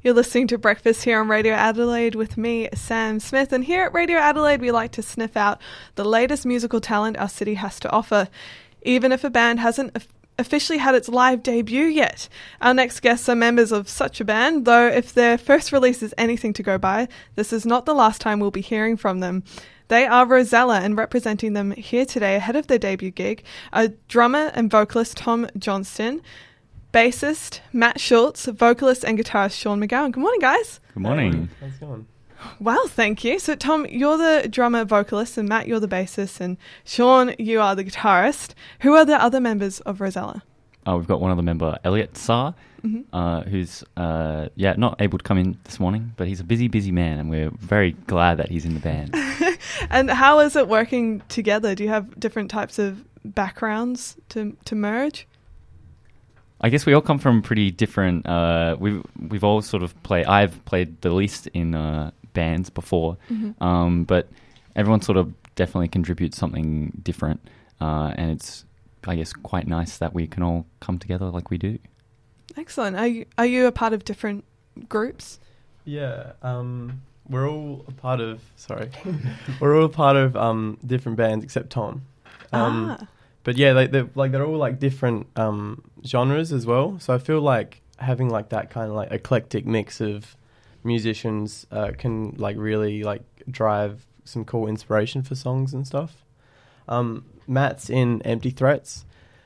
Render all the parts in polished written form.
You're listening to Breakfast here on Radio Adelaide with me, Sam Smith. And here at Radio Adelaide, we like to sniff out the latest musical talent our city has to offer, even if a band hasn't officially had its live debut yet. Our next guests are members of such a band, though if their first release is anything to go by, this is not the last time we'll be hearing from them. They are Rosella, and representing them here today ahead of their debut gig are drummer and vocalist Tom Johnston, bassist Matt Schultz, vocalist and guitarist Sean McGowan. Good morning, guys. Good morning. How's it going? Well, thank you. So, Tom, you're the drummer vocalist, and Matt, you're the bassist, and Sean, you are the guitarist. Who are the other members of Rosella? We've got one other member, Elliot Saar, who's not able to come in this morning, but he's a busy man, and we're very glad that he's in the band. And how is it working together? Do you have different types of backgrounds to merge? I guess we all come from pretty different. We've all sort of I've played the least in bands before, but everyone sort of definitely contributes something different, and it's, I guess, quite nice that we can all come together like we do. Excellent. Are you a part of different groups? Yeah, we're all a part of. We're all a part of different bands except Tom. But yeah, they're all like different genres as well. So I feel like having like that kind of like eclectic mix of musicians can like really like drive some cool inspiration for songs and stuff. Matt's in Empty Threats,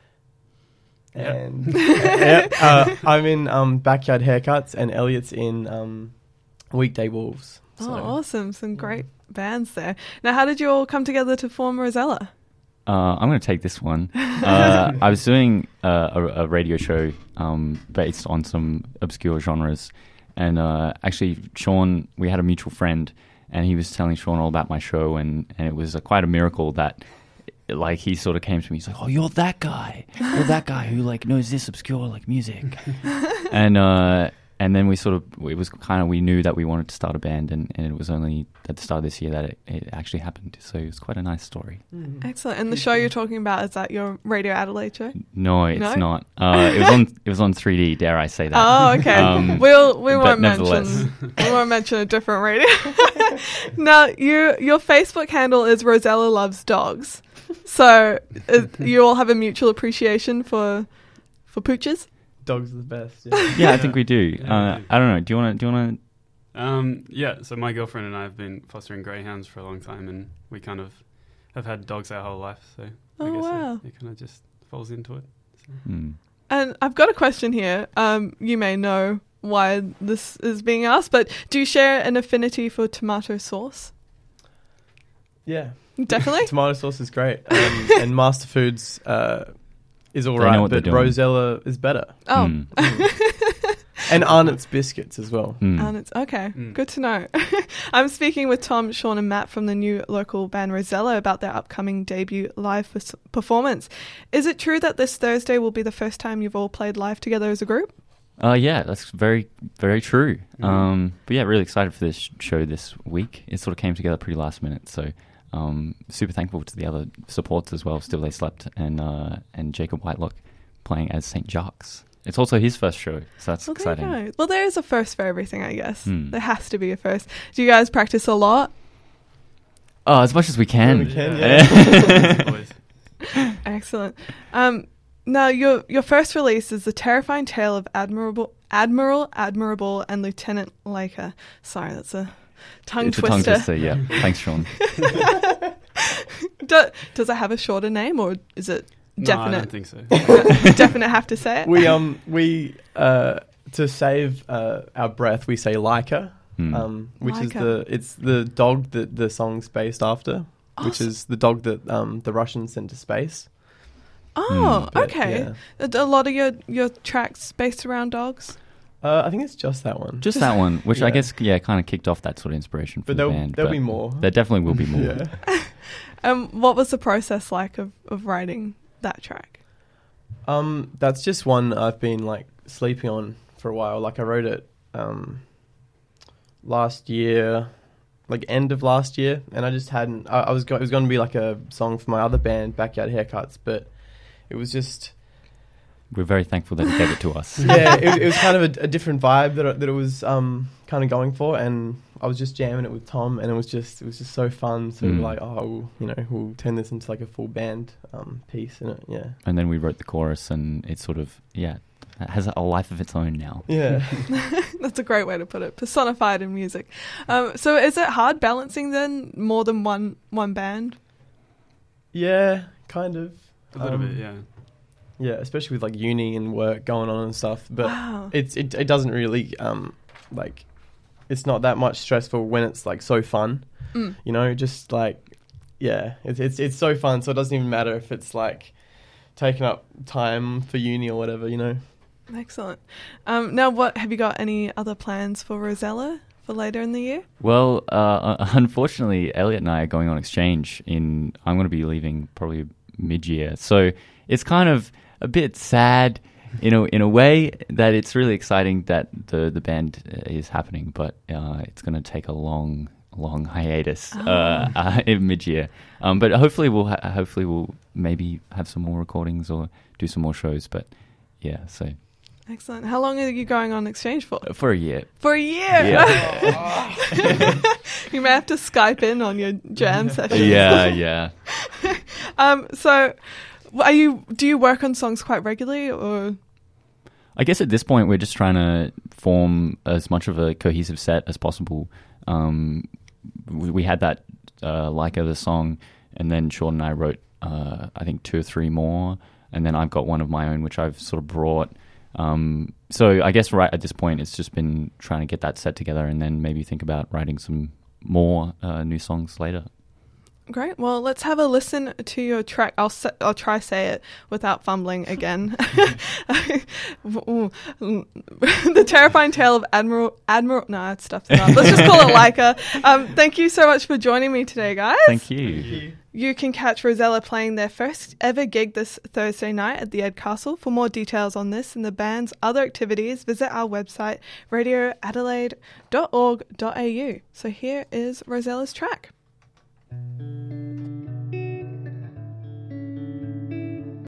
and I'm in Backyard Haircuts, and Elliot's in Weekday Wolves. So. Oh, awesome! Some great bands there. Now, how did you all come together to form Rosella? I'm going to take this one. I was doing a radio show based on some obscure genres. And actually, Sean, we had a mutual friend, and he was telling Sean all about my show. And it was quite a miracle that, like, he sort of came to me. He's like, "Oh, you're that guy. You're that guy who, like, knows this obscure, like, music." And then we knew that we wanted to start a band, and it was only at the start of this year that it actually happened. So it was quite a nice story. Excellent. And the show you're talking about, is that your Radio Adelaide show? No, it's not. It was on 3D, dare I say that. Oh, okay. We won't mention a different radio. Now, your Facebook handle is Rosella Loves Dogs. So you all have a mutual appreciation for pooches? Dogs are the best. Yeah, I think we do. I don't know. Do you want to? Yeah. So my girlfriend and I have been fostering greyhounds for a long time, and we kind of have had dogs our whole life. So I guess it kind of just falls into it. So. And I've got a question here. You may know why this is being asked, but do you share an affinity for tomato sauce? Yeah, definitely. Tomato sauce is great, and Master Foods. Is all right, but Rosella is better. Oh. And Arnott's biscuits as well. Arnott's, okay. Good to know. I'm speaking with Tom, Sean and Matt from the new local band Rosella about their upcoming debut live performance. Is it true that this Thursday will be the first time you've all played live together as a group? Yeah, that's very, very true. But yeah, really excited for this show this week. It sort of came together pretty last minute, so... super thankful to the other supports as well, Still They Slept and Jacob Whitelock playing as St. Jacques. It's also his first show, so that's exciting. There you go. Well, there is a first for everything, I guess. There has to be a first. Do you guys practice a lot? Oh, as much as we can. Yeah. Excellent. Now, your first release is The Terrifying Tale of Admiral, and Lieutenant Laker. Sorry, that's a... Tongue twister, yeah. Thanks, Sean. Does it have a shorter name, or is it definite? No, I don't think so. Definite have to say it? We to save our breath, we say Laika, which Laika. It's the dog that the song's based after, which is the dog that the Russians sent to space. Oh, okay. Yeah. A lot of your tracks based around dogs? I think it's just that one. Just that one, which I guess, kind of kicked off that sort of inspiration for the band. There'll be more. There definitely will be more. What was the process like of writing that track? That's just one I've been like sleeping on for a while. Like I wrote it last year, like end of last year, and I just hadn't. It was going to be like a song for my other band, Backyard Haircuts, but it was just we're very thankful that he gave it to us. Yeah, it was kind of a different vibe that it was kind of going for, and I was just jamming it with Tom, and it was just so fun. So we were like, oh, we'll turn this into like a full band piece, and And then we wrote the chorus, and it sort of has a life of its own now. Yeah. That's a great way to put it. Personified in music. So is it hard balancing then more than one band? Yeah, kind of. A little bit, yeah. Yeah, especially with like uni and work going on and stuff. But wow. it doesn't really like, it's not that much stressful when it's like so fun. Just like, yeah, it's so fun. So it doesn't even matter if it's like taking up time for uni or whatever, Excellent. Now, what have you got? Any other plans for Rosella for later in the year? Well, unfortunately, Elliot and I are going on exchange. I'm going to be leaving probably mid-year, so it's kind of a bit sad in a way that it's really exciting that the band is happening, but it's going to take a long hiatus in mid-year. But hopefully we'll maybe have some more recordings or do some more shows. But yeah, so. Excellent. How long are you going on exchange for? For a year. For a year? Yeah. You may have to Skype in on your jam sessions. Yeah. So, do you work on songs quite regularly, or? I guess at this point we're just trying to form as much of a cohesive set as possible. We had that Leica the song, and then Sean and I wrote I think 2 or 3 more, and then I've got one of my own which I've sort of brought. So I guess right at this point it's just been trying to get that set together, and then maybe think about writing some more new songs later. Great. Well, let's have a listen to your track. I'll try say it without fumbling again. The Terrifying Tale of Admiral. No, it stuffed it up. Let's just call it Leica. Thank you so much for joining me today, guys. Thank you. You can catch Rosella playing their first ever gig this Thursday night at the Ed Castle. For more details on this and the band's other activities, visit our website, radioadelaide.org.au. So here is Rosella's track.